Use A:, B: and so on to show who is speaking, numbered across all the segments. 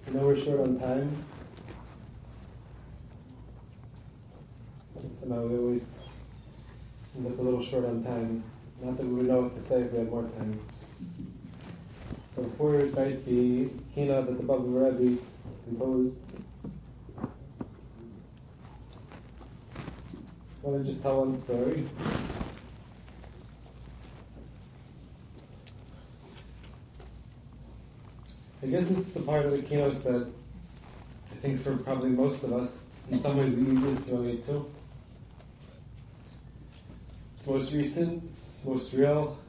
A: I know we're short on time. Somehow we always end up a little short on time. Not that we would know what to say if we had more time. So before we recite the Kina that the Baba Rebbe composed, I want to just tell one story. I guess it's the part of the keynotes that I think for probably most of us, it's in some ways the easiest to relate to. It's most recent, it's most real.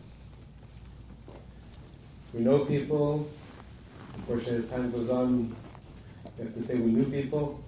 A: We know people. Unfortunately, as time goes on, we have to say we knew people.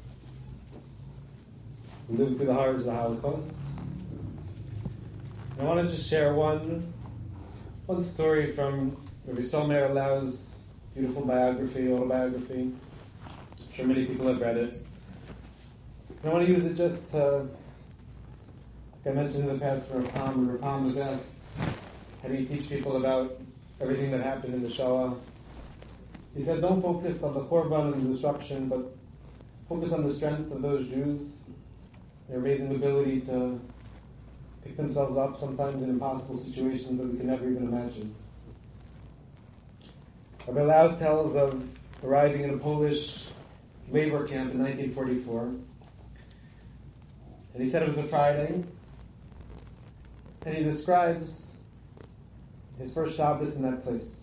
A: We lived through the horrors of the Holocaust. And I want to just share one story from Rabbi Sol Meir Lau's beautiful biography, autobiography. I'm sure many people have read it. And I want to use it just to, like I mentioned in the past for Rapam, when Rapam was asked, how do you teach people about everything that happened in the Shoah? He said, don't focus on the Korban and the destruction, but focus on the strength of those Jews, their amazing ability to pick themselves up sometimes in impossible situations that we can never even imagine. Rabbi Lau tells of arriving in a Polish labor camp in 1944. And he said it was a Friday. And he describes his first Shabbos in that place.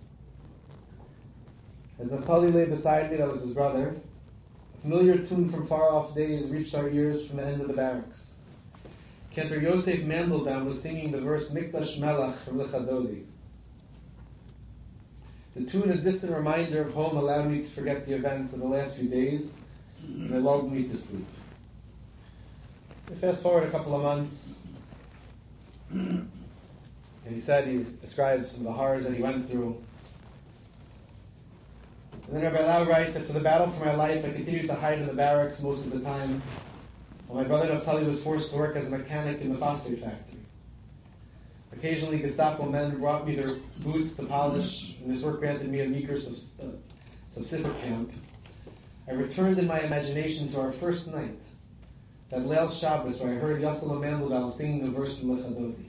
A: As Naftali lay beside me, that was his brother, a familiar tune from far-off days reached our ears from the end of the barracks. Cantor Yosef Mandelbaum was singing the verse Mikdash Melach from Lechadoli. The tune, a distant reminder of home, allowed me to forget the events of the last few days, and it lulled me to sleep. Fast forward a couple of months, and he describes some of the horrors that he went through. And then Rabbi Lau writes, after the battle for my life, I continued to hide in the barracks most of the time, while my brother Naftali was forced to work as a mechanic in the phosphate factory. Occasionally, Gestapo men brought me their boots to polish, and this work granted me a meager subsistence camp. I returned in my imagination to our first night, that Leil Shabbos, where I heard Yossel Mandelbaum singing a verse from Lechadodi.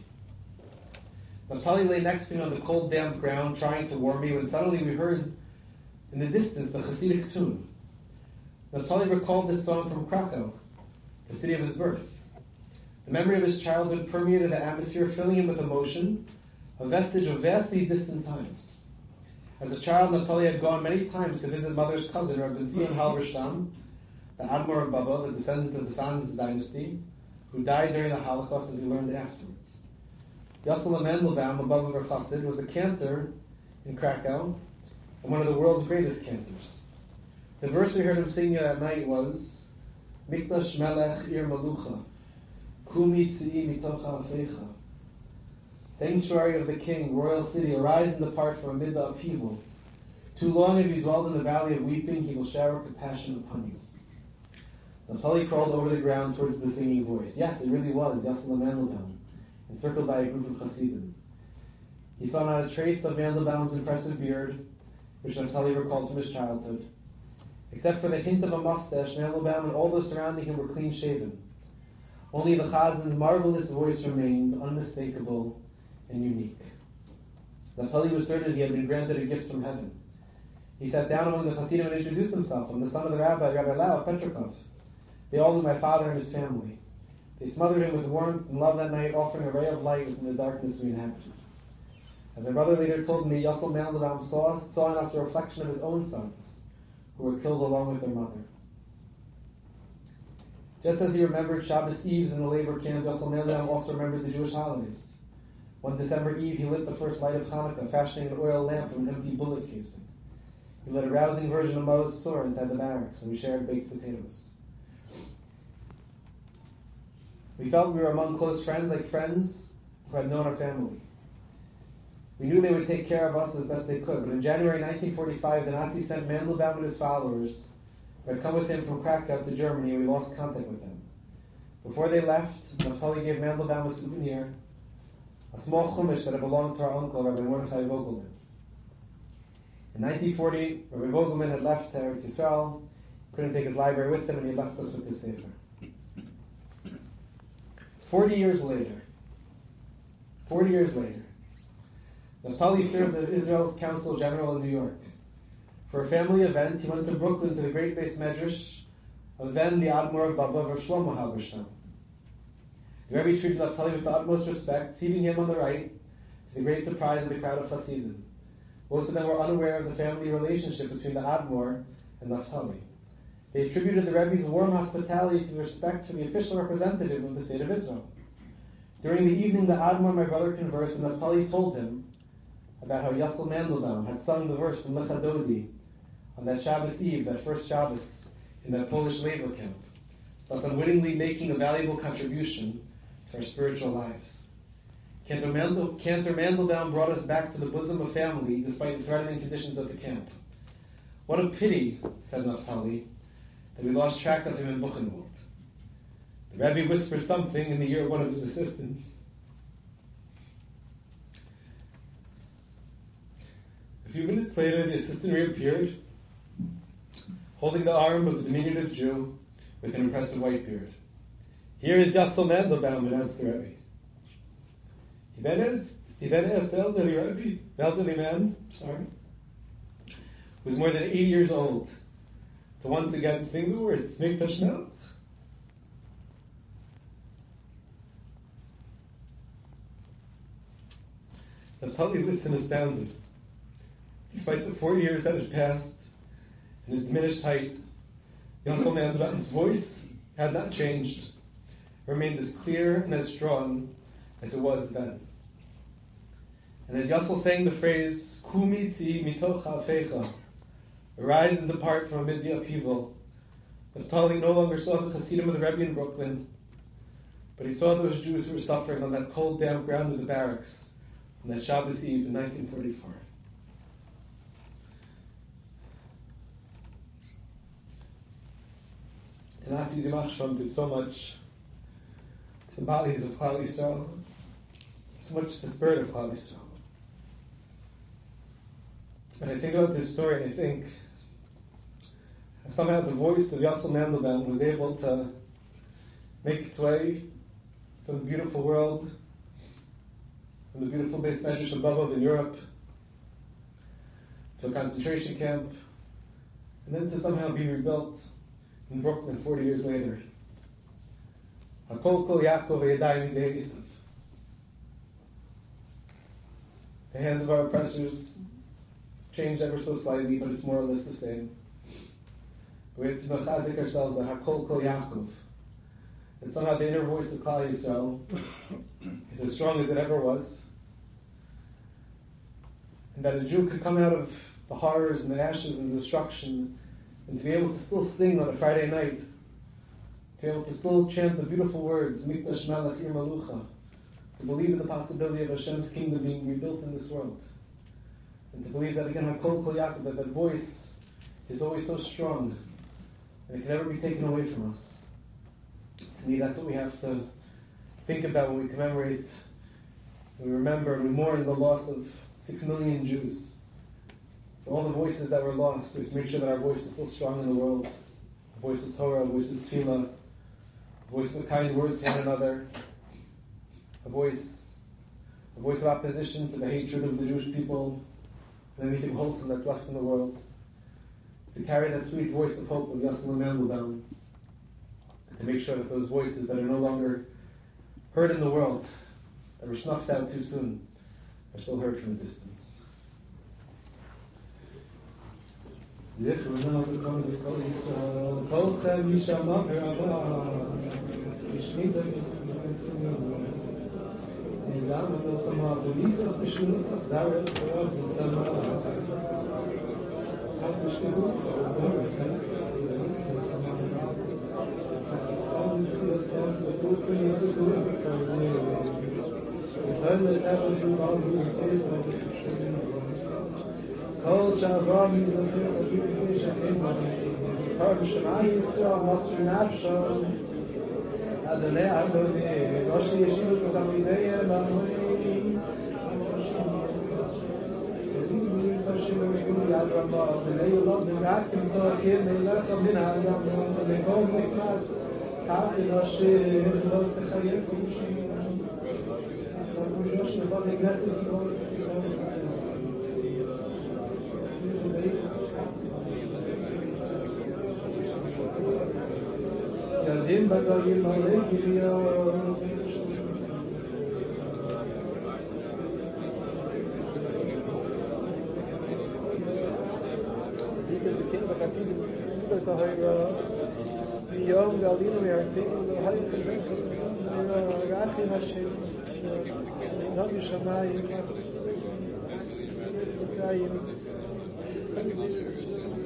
A: Naftali lay next to me on the cold, damp ground, trying to warm me, when suddenly we heard in the distance the Hasidic tune. Naftali recalled this song from Krakow, the city of his birth. The memory of his childhood permeated the atmosphere, filling him with emotion, a vestige of vastly distant times. As a child, Naftali had gone many times to visit mother's cousin, Rabbi Tzion Halberstam, the Admor of Baba, the descendant of the Sanz dynasty, who died during the Holocaust, as we learned afterwards. Yossel Mandelbaum, above of Chassid, was a cantor in Krakow, and one of the world's greatest cantors. The verse we heard him singing that night was, Mikdash Melech Ir Malucha, Kumi Tzii Mitocha Afecha. Sanctuary of the King, royal city, arise and depart from amid the upheaval. Too long have you dwelled in the valley of weeping, he will shower compassion upon you. Naftali crawled over the ground towards the singing voice. Yes, it really was Yossel Mandelbaum, encircled by a group of Hasidim. He saw not a trace of Mandelbaum's impressive beard, which Naftali recalled from his childhood. Except for the hint of a mustache, Mandelbaum and all those surrounding him were clean-shaven. Only the Chazin's marvelous voice remained unmistakable and unique. Naftali was certain he had been granted a gift from heaven. He sat down among the Hasidim and introduced himself. I'm the son of the rabbi, Rabbi Lau of Petrikov. They all knew my father and his family. They smothered him with warmth and love that night, offering a ray of light within the darkness we inhabited. As my brother later told me, Yossel Mandelbaum saw in us a reflection of his own sons, who were killed along with their mother. Just as he remembered Shabbos Eves in the labor camp, Yossel Mandelbaum also remembered the Jewish holidays. One December Eve, he lit the first light of Hanukkah, fashioning an oil lamp from an empty bullet casing. He lit a rousing version of Moses' Sor inside the barracks, and we shared baked potatoes. We felt we were among close friends, like friends who had known our family. We knew they would take care of us as best they could, but in January 1945, the Nazis sent Mandelbaum and his followers, who had come with him from Krakow to Germany, and we lost contact with them. Before they left, Naftali gave Mandelbaum a souvenir, a small chumash that had belonged to our uncle, Rabbi Mordechai Vogelman. In 1940, Rabbi Vogelman had left Eretz Yisrael, couldn't take his library with him, and he left us with his Sefer. 40 years later, Naftali served as Israel's Consul General in New York. For a family event, he went to Brooklyn to the great base medrash of then the Admor of Baba, Rav Shlomo Halberstam. The Rebbe treated Naftali with the utmost respect, seating him on the right, to the great surprise of the crowd of Hasidim. Most of them were unaware of the family relationship between the Admor and Naftali. They attributed the Rebbe's warm hospitality to respect for the official representative of the State of Israel. During the evening, the Admor and my brother conversed, and Naftali told him about how Yossel Mandelbaum had sung the verse in Lecha Dodi on that Shabbos Eve, that first Shabbos in that Polish labor camp, thus unwittingly making a valuable contribution to our spiritual lives. Cantor Mandelbaum brought us back to the bosom of family despite the threatening conditions at the camp. What a pity, said Naftali, that we lost track of him in Buchenwald. The Rebbe whispered something in the ear of one of his assistants. A few minutes later, the assistant reappeared, holding the arm of the diminutive Jew with an impressive white beard. Here is Yossel Mandelbaum, announced the Rebbe. He then asked the elderly man, who was more than 80 years old, to once again sing the words, Mikdash Melech. Naftali listened astounded. Despite the 4 years that had passed and his diminished height, Yossel Mandelbaum's voice had not changed. It remained as clear and as strong as it was then. And as Yossel sang the phrase, Ku mitzi mitoch ha'afecha, arise and depart from amid the upheaval, Naftali no longer saw the Hasidim of the Rebbe in Brooklyn, but he saw those Jews who were suffering on that cold, damp ground of the barracks on that Shabbos Eve in 1944. The Nazis in Achsham did so much to the bodies of Klal Yisrael, so much to the spirit of Klal Yisrael. And I think about this story, and I think somehow the voice of Yossel Mandelbaum was able to make its way from the beautiful world, from the beautiful base medrash of Babov in Europe, to a concentration camp, and then to somehow be rebuilt in Brooklyn 40 years later. Hakol kol Yaakov v'yadayim midei Esav. The hands of our oppressors changed ever so slightly, but it's more or less the same. We have to mechazik ourselves that Hakol kol Yaakov, that somehow the inner voice of Klal Yisrael is as strong as it ever was, and that a Jew could come out of the horrors and the ashes and the destruction and to be able to still sing on a Friday night, to be able to still chant the beautiful words, Mikdash Melech Ir Malucha, to believe in the possibility of Hashem's kingdom being rebuilt in this world, and to believe that again, Hakol Kol Yaakov, that voice is always so strong, and it can never be taken away from us. To me, that's what we have to think about when we commemorate, we remember, and we mourn the loss of 6 million Jews. All the voices that were lost, we have to make sure that our voice is still strong in the world. A voice of Torah, a voice of Tefillah, a voice of a kind word to one another, a voice of opposition to the hatred of the Jewish people and anything wholesome that's left in the world. To carry that sweet voice of hope of Yossel Mandelbaum, and to make sure that those voices that are no longer heard in the world, that were snuffed out too soon, are still heard from a distance. זכרנו בכל וכל ישראל, כולכם יישמע ברמה, ישמית נזם המלחמה, וליסוס בשולוס אכזרת, ורוב נצמה, אף בשכבות, ספרות וניסוקות וכרזים, ישראל לטבע שובעל ויוסף כל שעבר מזכיר אפילו לפני שכם קרב שמע ישראל מסר נפשו אדוני אדוני ראש ישיב את תלמידיהם אדוני יזיד לי תרשים ויקום יד
B: Yom Galino Yartin, the highest example, Rachi Hashem, Navi Shamayim, Mitzrayim.